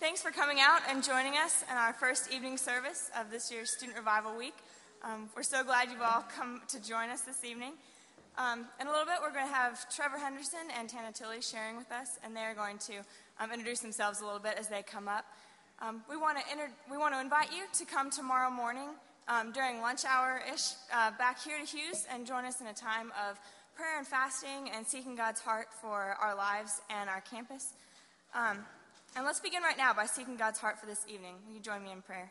Thanks for coming out and joining us in our first evening service of this year's Student Revival Week. We're so glad you've all come to join us this evening. In a little bit, we're going to have Trevor Henderson and Tana Tilley sharing with us, and they're going to introduce themselves a little bit as they come up. We want to invite you to come tomorrow morning during lunch hour-ish back here to Hughes and join us in a time of prayer and fasting and seeking God's heart for our lives and our campus. And let's begin right now by seeking God's heart for this evening. Will you join me in prayer?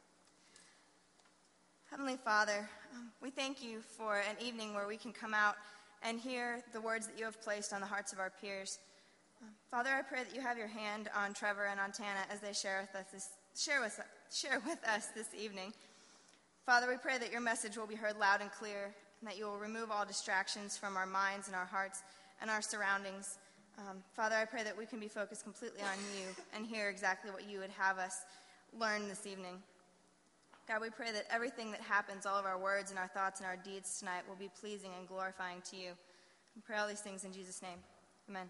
Heavenly Father, we thank you for an evening where we can come out and hear the words that you have placed on the hearts of our peers. Father, I pray that you have your hand on Trevor and on Tana as they share with us this evening. Father, we pray that your message will be heard loud and clear, and that you will remove all distractions from our minds and our hearts and our surroundings. Father, I pray that we can be focused completely on you and hear exactly what you would have us learn this evening. God, we pray that everything that happens, all of our words and our thoughts and our deeds tonight will be pleasing and glorifying to you. We pray all these things in Jesus' name. Amen.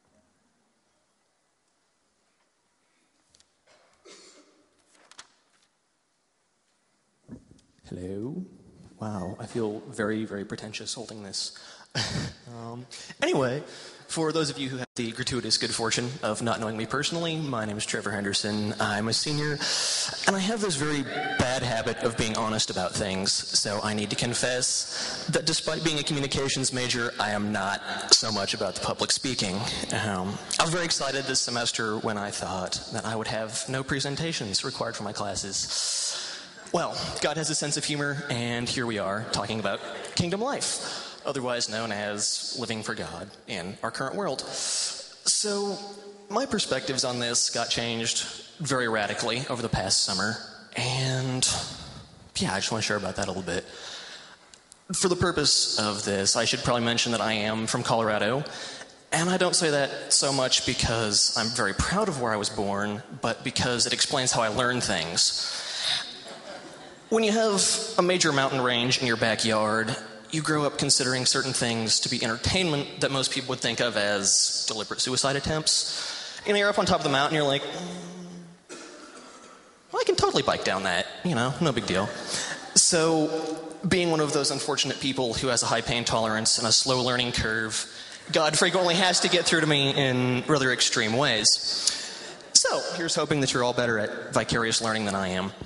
Hello. Wow, I feel very, very pretentious holding this. Anyway, for those of you who have the gratuitous good fortune of not knowing me personally, my name is Trevor Henderson. I'm a senior, and I have this very bad habit of being honest about things, so I need to confess that despite being a communications major, I am not so much about the public speaking. I was very excited this semester when I thought that I would have no presentations required for my classes. Well, God has a sense of humor, and here we are talking about kingdom life, otherwise known as living for God in our current world. So my perspectives on this got changed very radically over the past summer, and yeah, I just want to share about that a little bit. For the purpose of this, I should probably mention that I am from Colorado, and I don't say that so much because I'm very proud of where I was born, but because it explains how I learn things. When you have a major mountain range in your backyard, you grow up considering certain things to be entertainment that most people would think of as deliberate suicide attempts. You know, you're up on top of the mountain, you're like, well, I can totally bike down that, no big deal. So, being one of those unfortunate people who has a high pain tolerance and a slow learning curve, God frequently has to get through to me in rather extreme ways. So, here's hoping that you're all better at vicarious learning than I am.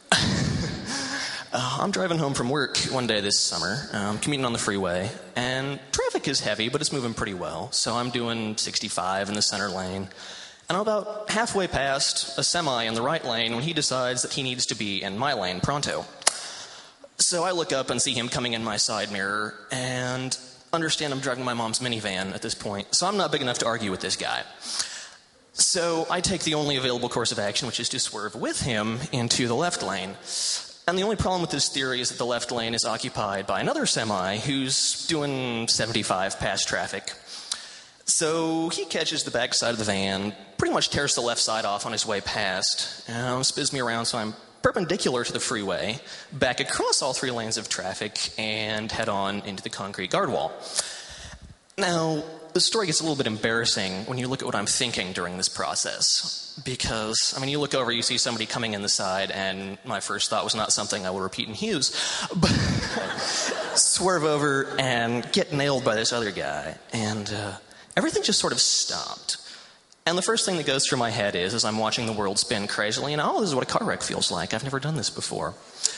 I'm driving home from work one day this summer, commuting on the freeway, and traffic is heavy, but it's moving pretty well. So I'm doing 65 in the center lane, and I'm about halfway past a semi in the right lane when he decides that he needs to be in my lane pronto. So I look up and see him coming in my side mirror, and understand I'm driving my mom's minivan at this point, so I'm not big enough to argue with this guy. So I take the only available course of action, which is to swerve with him into the left lane. And the only problem with this theory is that the left lane is occupied by another semi who's doing 75 past traffic. So he catches the back side of the van, pretty much tears the left side off on his way past, and spins me around so I'm perpendicular to the freeway, back across all three lanes of traffic, and head on into the concrete guard wall. Now, the story gets a little bit embarrassing when you look at what I'm thinking during this process. Because, you look over, you see somebody coming in the side, and my first thought was not something I will repeat in Hughes, but swerve over and get nailed by this other guy. And everything just sort of stopped. And the first thing that goes through my head is, as I'm watching the world spin crazily, this is what a car wreck feels like. I've never done this before.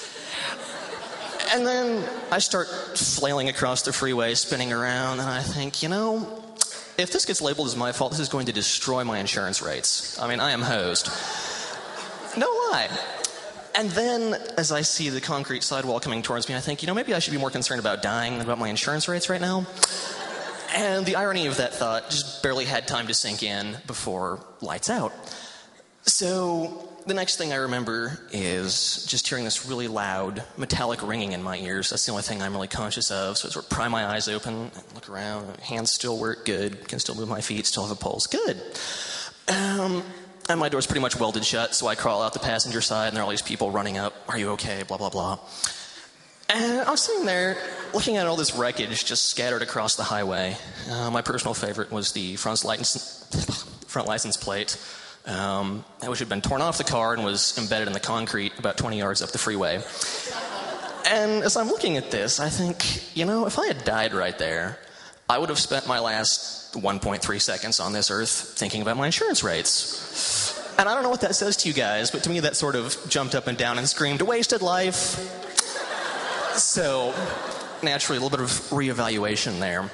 And then I start flailing across the freeway, spinning around, and I think, if this gets labeled as my fault, this is going to destroy my insurance rates. I am hosed. No lie. And then, as I see the concrete sidewall coming towards me, I think, maybe I should be more concerned about dying than about my insurance rates right now. And the irony of that thought just barely had time to sink in before lights out. So the next thing I remember is just hearing this really loud metallic ringing in my ears. That's the only thing I'm really conscious of. So I sort of pry my eyes open and look around. Hands still work good. Can still move my feet. Still have a pulse. Good. And my door's pretty much welded shut, so I crawl out the passenger side, and there are all these people running up. Are you okay? Blah, blah, blah. And I was sitting there looking at all this wreckage just scattered across the highway. My personal favorite was the front license plate. which had been torn off the car and was embedded in the concrete about 20 yards up the freeway. And as I'm looking at this, I think, if I had died right there, I would have spent my last 1.3 seconds on this earth thinking about my insurance rates. And I don't know what that says to you guys, but to me that sort of jumped up and down and screamed, wasted life. So, naturally, a little bit of reevaluation there.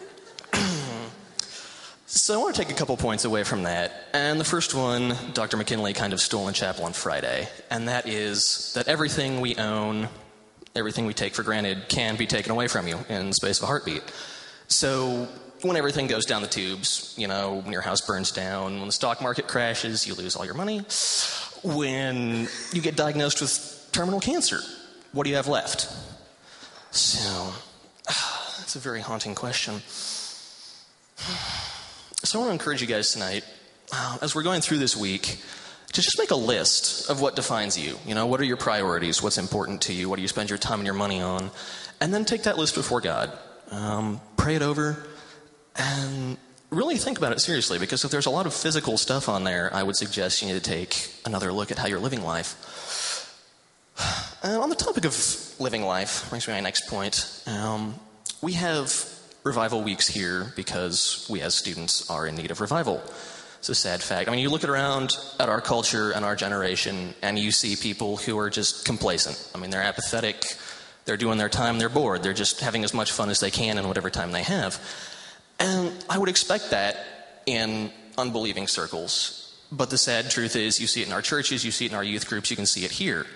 So I want to take a couple points away from that. And the first one, Dr. McKinley kind of stole in chapel on Friday. And that is that everything we own, everything we take for granted can be taken away from you in the space of a heartbeat. So when everything goes down the tubes, when your house burns down, when the stock market crashes, you lose all your money. When you get diagnosed with terminal cancer, what do you have left? So, that's a very haunting question. So I want to encourage you guys tonight, as we're going through this week, to just make a list of what defines you. What are your priorities? What's important to you? What do you spend your time and your money on? And then take that list before God. Pray it over and really think about it seriously, because if there's a lot of physical stuff on there, I would suggest you need to take another look at how you're living life. And on the topic of living life, brings me to my next point. We have revival weeks here because we as students are in need of revival. It's a sad fact. You look around at our culture and our generation, and you see people who are just complacent. They're apathetic. They're doing their time. They're bored. They're just having as much fun as they can in whatever time they have. And I would expect that in unbelieving circles. But the sad truth is, you see it in our churches, you see it in our youth groups, you can see it here.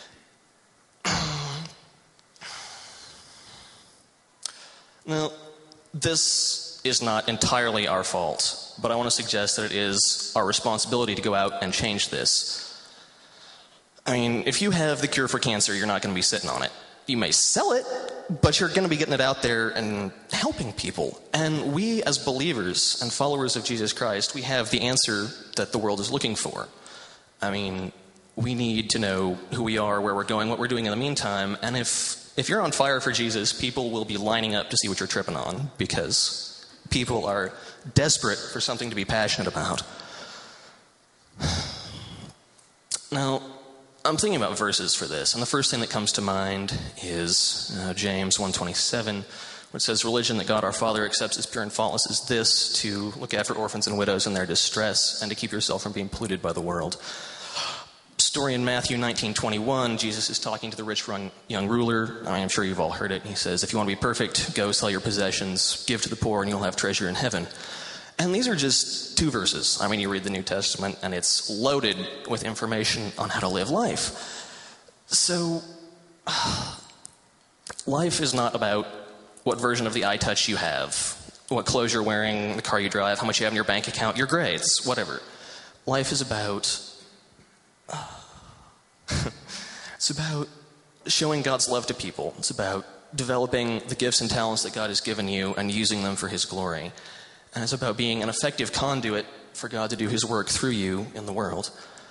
Now, this is not entirely our fault, but I want to suggest that it is our responsibility to go out and change this. If you have the cure for cancer, you're not going to be sitting on it. You may sell it, but you're going to be getting it out there and helping people. And we, as believers and followers of Jesus Christ, we have the answer that the world is looking for. We need to know who we are, where we're going, what we're doing in the meantime. And if you're on fire for Jesus, people will be lining up to see what you're tripping on, because people are desperate for something to be passionate about. Now, I'm thinking about verses for this, and the first thing that comes to mind is James 1:27, where it says, "Religion that God our Father accepts as pure and faultless is this, to look after orphans and widows in their distress, and to keep yourself from being polluted by the world." Story in Matthew 19:21, Jesus is talking to the rich young ruler. I'm sure you've all heard it. He says, "If you want to be perfect, go sell your possessions, give to the poor, and you'll have treasure in heaven." And these are just two verses. You read the New Testament, and it's loaded with information on how to live life. So, life is not about what version of the iTouch you have, what clothes you're wearing, the car you drive, how much you have in your bank account, your grades, whatever. Life is about it's about showing God's love to people. It's about developing the gifts and talents that God has given you and using them for His glory. And it's about being an effective conduit for God to do His work through you in the world.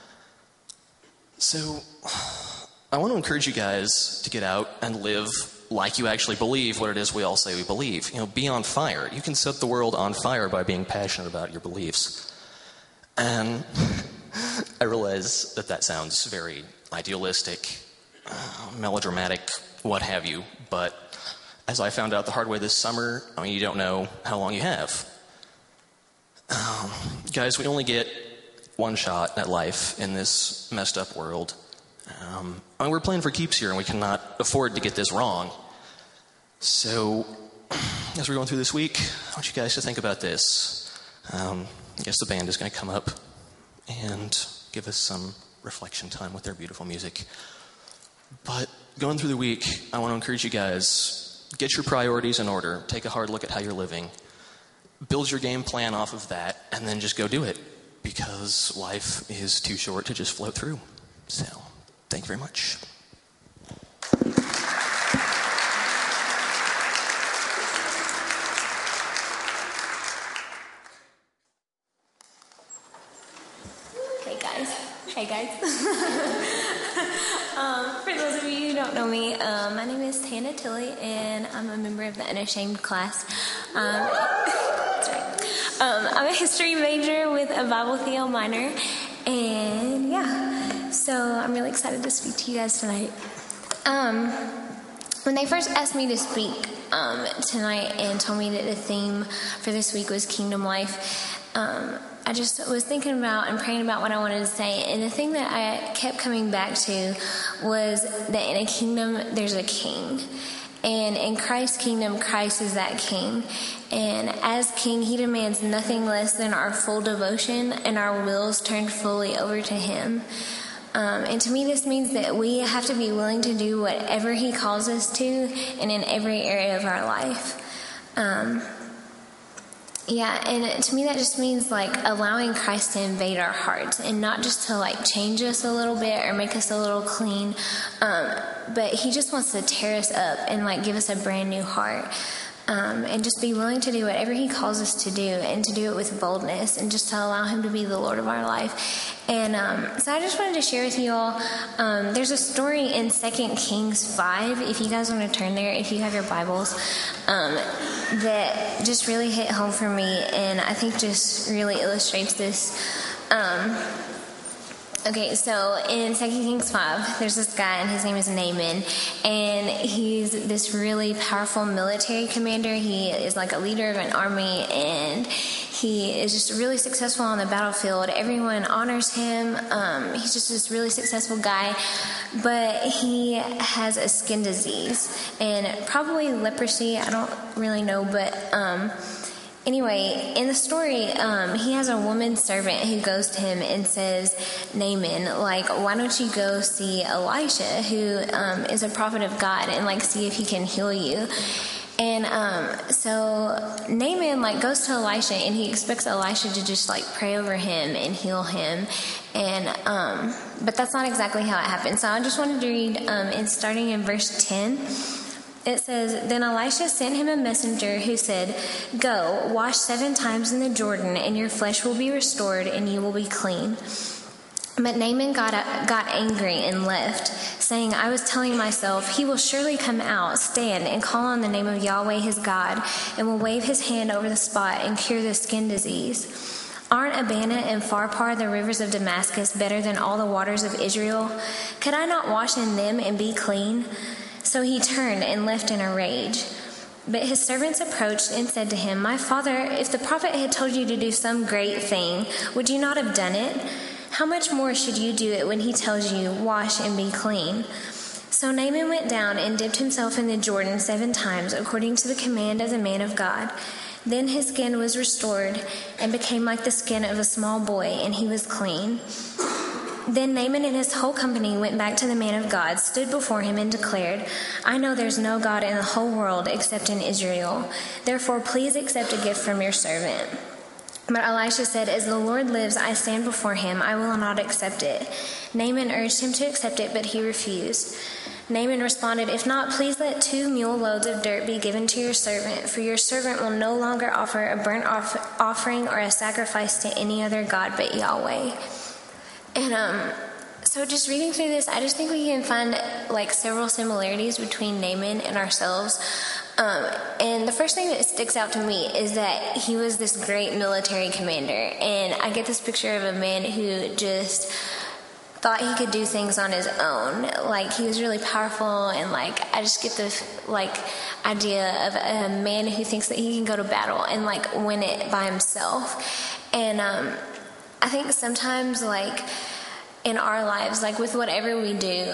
So, I want to encourage you guys to get out and live like you actually believe what it is we all say we believe. Be on fire. You can set the world on fire by being passionate about your beliefs. And I realize that sounds very idealistic, melodramatic, what have you, but as I found out the hard way this summer, you don't know how long you have. Guys, we only get one shot at life in this messed up world. We're playing for keeps here, and we cannot afford to get this wrong. So, as we're going through this week, I want you guys to think about this. I guess the band is going to come up and give us some reflection time with their beautiful music. But going through the week, I want to encourage you guys, get your priorities in order, take a hard look at how you're living, build your game plan off of that, and then just go do it, because life is too short to just float through. So, thank you very much. Hey guys. For those of you who don't know me, my name is Tana Tilley, and I'm a member of the Unashamed class. That's right. I'm a history major with a Bible Theo minor, And yeah, so I'm really excited to speak to you guys tonight. When they first asked me to speak tonight and told me that the theme for this week was Kingdom Life, I just was thinking about and praying about what I wanted to say. And the thing that I kept coming back to was that in a kingdom, there's a king. And in Christ's kingdom, Christ is that king. And as king, he demands nothing less than our full devotion and our wills turned fully over to him. And to me, this means that we have to be willing to do whatever he calls us to and in every area of our life. And to me that just means like allowing Christ to invade our hearts and not just to like change us a little bit or make us a little clean, but he just wants to tear us up and like give us a brand new heart. And just be willing to do whatever he calls us to do and to do it with boldness and just to allow him to be the Lord of our life. And so I just wanted to share with you all, there's a story in 2 Kings 5, if you guys want to turn there, if you have your Bibles, that just really hit home for me and I think just really illustrates this. Okay, so in 2 Kings 5, there's this guy, and his name is Naaman, and he's this really powerful military commander. He is like a leader of an army, and he is just really successful on the battlefield. Everyone honors him. He's just this really successful guy, but he has a skin disease, and probably leprosy. I don't really know, but anyway, in the story, he has a woman servant who goes to him and says, Naaman, like, why don't you go see Elisha, who is a prophet of God, and like see if he can heal you. And so Naaman like goes to Elisha, and he expects Elisha to just like pray over him and heal him. And but that's not exactly how it happened. So I just wanted to read starting in verse 10. It says, Then Elisha sent him a messenger who said, Go, wash 7 times in the Jordan, and your flesh will be restored, and you will be clean. But Naaman got angry and left, saying, I was telling myself, he will surely come out, stand, and call on the name of Yahweh his God, and will wave his hand over the spot and cure the skin disease. Aren't Abana and Pharpar, the rivers of Damascus, better than all the waters of Israel? Could I not wash in them and be clean? So he turned and left in a rage. But his servants approached and said to him, My father, if the prophet had told you to do some great thing, would you not have done it? How much more should you do it when he tells you, Wash and be clean? So Naaman went down and dipped himself in the Jordan 7 times, according to the command of the man of God. Then his skin was restored and became like the skin of a small boy, and he was clean. Then Naaman and his whole company went back to the man of God, stood before him, and declared, I know there's no God in the whole world except in Israel. Therefore, please accept a gift from your servant. But Elisha said, As the Lord lives, I stand before him, I will not accept it. Naaman urged him to accept it, but he refused. Naaman responded, If not, please let 2 mule loads of dirt be given to your servant, for your servant will no longer offer a burnt offering or a sacrifice to any other God but Yahweh. And so just reading through this, I just think we can find like several similarities between Naaman and ourselves. And the first thing that sticks out to me is that he was this great military commander. And I get this picture of a man who just thought he could do things on his own. Like, he was really powerful, and like I just get the like idea of a man who thinks that he can go to battle and like win it by himself. And I think sometimes, like, in our lives, like, with whatever we do,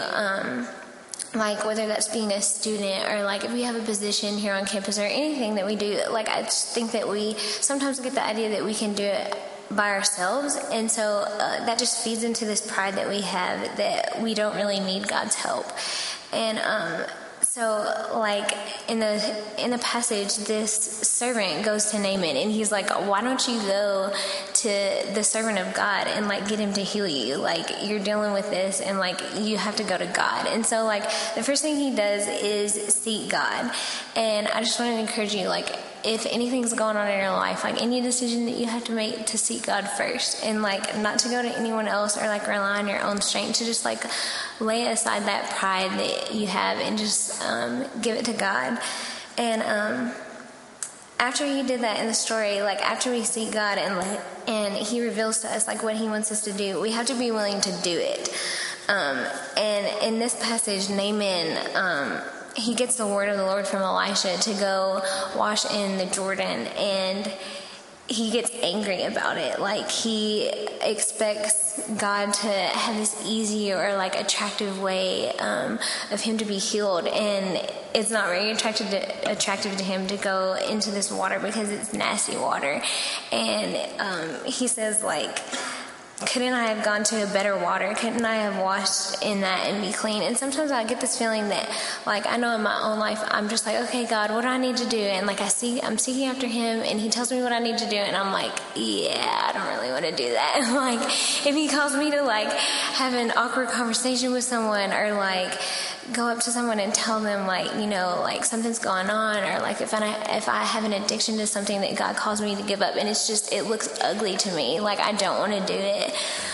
like, whether that's being a student or, like, if we have a position here on campus or anything that we do, like, I just think that we sometimes get the idea that we can do it by ourselves, and so that just feeds into this pride that we have that we don't really need God's help. And so, like, in the passage, this servant goes to Naaman, and he's like, why don't you go to the servant of God and, like, get him to heal you? Like, you're dealing with this, and, like, you have to go to God. And so, like, the first thing he does is seek God. And I just want to encourage you, like, if anything's going on in your life, like any decision that you have to make, to seek God first, and like not to go to anyone else or like rely on your own strength, to just like lay aside that pride that you have and just give it to God. And after he did that in the story, like after we seek God and he reveals to us like what he wants us to do, we have to be willing to do it. And in this passage, Naaman, he gets the word of the Lord from Elisha to go wash in the Jordan, and he gets angry about it. Like, he expects God to have this easy or like attractive way of him to be healed, and it's not very attractive to him to go into this water because it's nasty water. And he says, like, couldn't I have gone to a better water? Couldn't I have washed in that and be clean? And sometimes I get this feeling that, like, I know in my own life, I'm just like, okay, God, what do I need to do? And like, I'm seeking after him, and he tells me what I need to do, and I'm like, yeah, I don't really want to do that. Like, if he calls me to like have an awkward conversation with someone, or like go up to someone and tell them, like, you know, like something's going on, or like if I have an addiction to something that God calls me to give up, and it looks ugly to me, like I don't want to do it.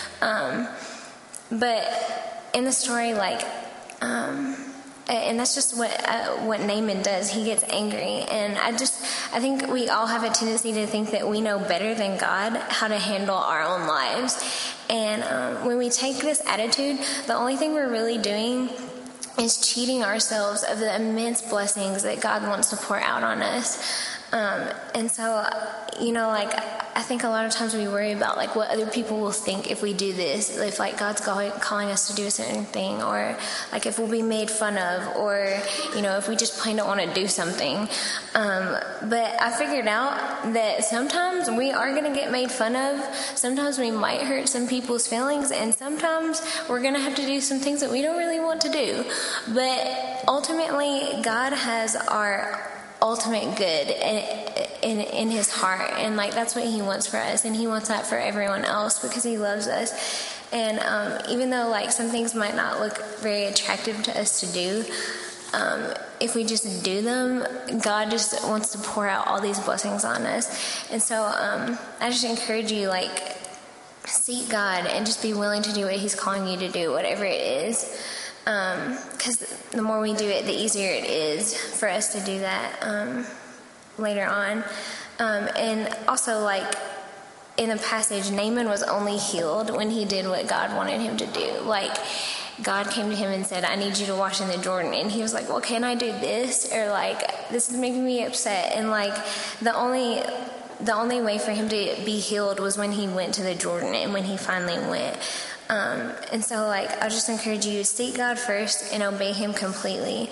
But in the story, like, and that's just what Naaman does. He gets angry, and I think we all have a tendency to think that we know better than God how to handle our own lives. And when we take this attitude, the only thing we're really doing is cheating ourselves of the immense blessings that God wants to pour out on us. And so, you know, like, I think a lot of times we worry about like what other people will think if we do this, if like God's calling us to do a certain thing, or like if we'll be made fun of, or, you know, if we just plain don't want to do something. But I figured out that sometimes we are going to get made fun of. Sometimes we might hurt some people's feelings, and sometimes we're going to have to do some things that we don't really want to do. But ultimately, God has our ultimate good in his heart, and like that's what he wants for us, and he wants that for everyone else because he loves us. And even though like some things might not look very attractive to us to do, if we just do them, God just wants to pour out all these blessings on us. And so I just encourage you, like, seek God and just be willing to do what he's calling you to do, whatever it is. Because the more we do it, the easier it is for us to do that later on. And also, like, in the passage, Naaman was only healed when he did what God wanted him to do. Like, God came to him and said, I need you to wash in the Jordan. And he was like, well, can I do this? Or, like, this is making me upset. And, like, the only way for him to be healed was when he went to the Jordan and when he finally went. And so, like, I'll just encourage you to seek God first and obey him completely.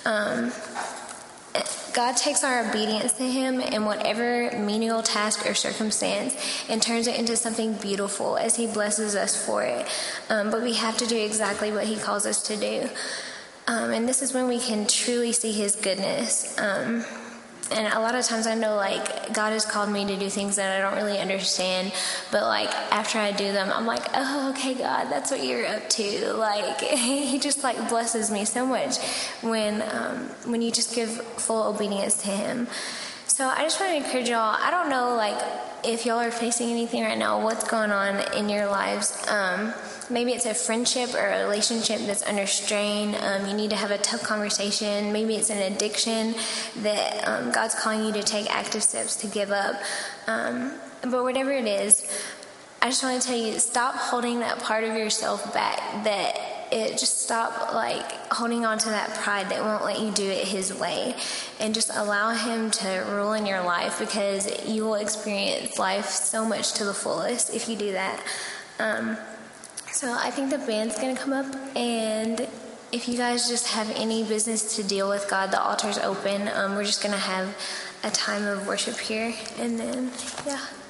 God takes our obedience to him in whatever menial task or circumstance and turns it into something beautiful as he blesses us for it. But we have to do exactly what he calls us to do. And this is when we can truly see his goodness. And a lot of times I know, like, God has called me to do things that I don't really understand, but, like, after I do them, I'm like, oh, okay, God, that's what you're up to. Like, he just, like, blesses me so much when you just give full obedience to him. So I just want to encourage y'all. I don't know, like, if y'all are facing anything right now, what's going on in your lives. Maybe it's a friendship or a relationship that's under strain. You need to have a tough conversation. Maybe it's an addiction that God's calling you to take active steps to give up. But whatever it is, I just want to tell you, stop holding that part of yourself back. Just stop, like, holding on to that pride that won't let you do it his way, and just allow him to rule in your life, because you will experience life so much to the fullest if you do that. So I think the band's going to come up, and if you guys just have any business to deal with God, the altar's open. We're just going to have a time of worship here, and then, yeah.